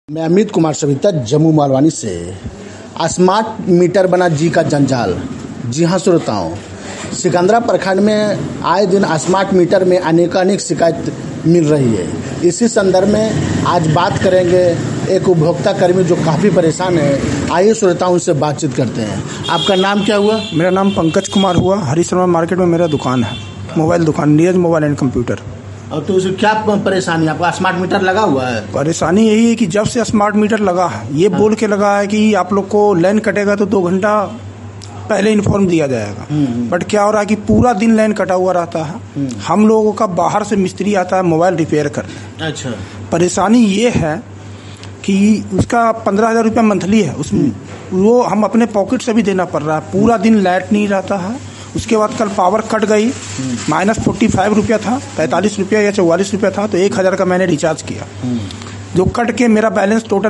मैं अमित कुमार सविता जम्मू मालवानी से। Smart meter बना जी का जंजाल। जी हाँ श्रोताओं, सिकंदरा प्रखंड में आए दिन स्मार्ट मीटर में अनेक शिकायत मिल रही है। इसी संदर्भ में आज बात करेंगे एक उपभोक्ता कर्मी जो काफ़ी परेशान है। आइए श्रोताओं उनसे बातचीत करते हैं। आपका नाम क्या हुआ? मेरा नाम पंकज कुमार हुआ। हरी शर्मा मार्केट में मेरा दुकान है, मोबाइल दुकान, नीरज मोबाइल एंड कंप्यूटर। और तो उसे क्या परेशानी? आपका स्मार्ट मीटर लगा हुआ है? परेशानी यही है कि जब से स्मार्ट मीटर लगा है, ये बोल के लगा है कि आप लोग को लाइन कटेगा तो 2 घंटा पहले इन्फॉर्म दिया जाएगा। बट क्या हो रहा है कि पूरा दिन लाइन कटा हुआ रहता है। हम लोगों का बाहर से मिस्त्री आता है मोबाइल रिपेयर करने। अच्छा। परेशानी ये है कि उसका 15,000 रुपया मंथली है, उसमें वो हम अपने पॉकेट से भी देना पड़ रहा है। पूरा दिन लाइट नहीं रहता है। उसके बाद कल पावर कट गई, -45 रुपया था, 45 रुपया या 44 रुपया था, तो 1,000 का मैंने रिचार्ज किया। जो कट के मेरा बैलेंस टोटल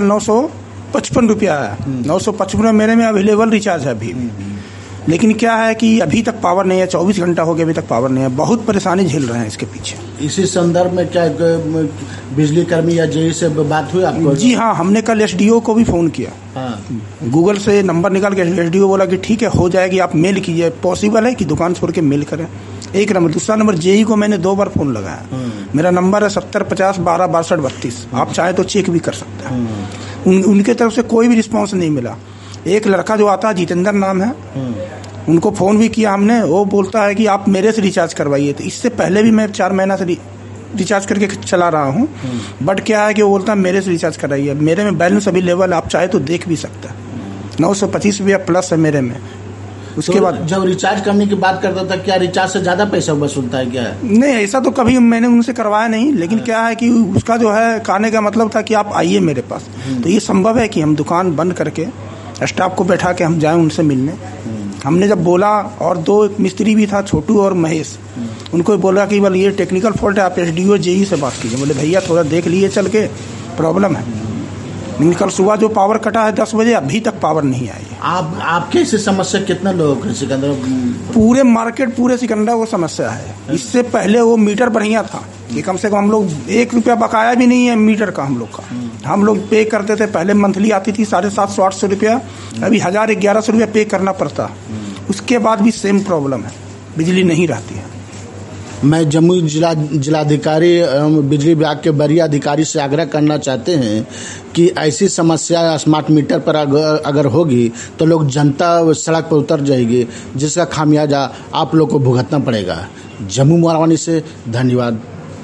955 रुपया है। 955 मेरे में अवेलेबल रिचार्ज है अभी भी। लेकिन क्या है कि अभी तक पावर नहीं है, 24 घंटा हो गया अभी तक पावर नहीं है। बहुत परेशानी झेल रहे हैं इसके पीछे। इसी संदर्भ में क्या बिजली कर्मी या जेई से बात हुई आपको? जी हाँ, हमने कल एसडीओ को भी फोन किया। गूगल से नंबर निकाल के एसडीओ बोला कि ठीक है हो जाएगी, आप मेल कीजिए। पॉसिबल है कि दुकान छोड़ के मेल करें। एक नंबर। दूसरा नंबर जेई को मैंने 2 बार फोन लगाया। मेरा नंबर है 7050126232। आप चाहे तो चेक भी कर सकते हैं। उनके तरफ से कोई भी रिस्पॉन्स नहीं मिला। एक लड़का जो आता है, जितेंद्र नाम है, उनको फ़ोन भी किया हमने। वो बोलता है कि आप मेरे से रिचार्ज करवाइए। तो इससे पहले भी मैं 4 महीना से रिचार्ज करके चला रहा हूँ। बट क्या है कि वो बोलता है मेरे से रिचार्ज कराइए। मेरे में बैलेंस अभी लेवल आप चाहे तो देख भी सकते हैं, 925 रुपया प्लस है मेरे में। उसके बाद जब रिचार्ज करने की बात करता था, क्या रिचार्ज से ज़्यादा पैसा वसूलता है क्या? नहीं, ऐसा तो कभी मैंने उनसे करवाया नहीं। लेकिन क्या है कि उसका जो है कहने का मतलब था कि आप आइए मेरे पास। तो ये संभव है कि हम दुकान बंद करके स्टाफ को बैठा के हम जाएं उनसे मिलने। हमने जब बोला, और 2 मिस्त्री भी था, छोटू और महेश, उनको बोला कि बोले ये टेक्निकल फॉल्ट है, आप एसडीओ जेई से बात कीजिए। बोले भैया थोड़ा देख लिए चल के, प्रॉब्लम है। कल सुबह जो पावर कटा है 10 बजे, अभी तक पावर नहीं आई है। आपके इस समस्या कितने लोगों को सिकंदरा? पूरे मार्केट, पूरे सिकंदरा को समस्या है। इससे पहले वो मीटर बढ़िया था कि कम से कम हम लोग 1 रुपया बकाया भी नहीं है मीटर का हम लोग का। हम लोग पे करते थे। पहले मंथली आती थी 750-800 रुपया, अभी 1000-1100 रुपया पे करना पड़ता। उसके बाद भी सेम प्रॉब्लम है, बिजली नहीं रहती है। मैं जम्मू जिलाधिकारी बिजली विभाग के वरीय अधिकारी से आग्रह करना चाहते हैं कि ऐसी समस्या स्मार्ट मीटर पर अगर होगी तो लोग जनता सड़क पर उतर जाएगी, जिसका खामियाजा आप लोग को भुगतना पड़ेगा। जम्मू मालवानी से धन्यवाद।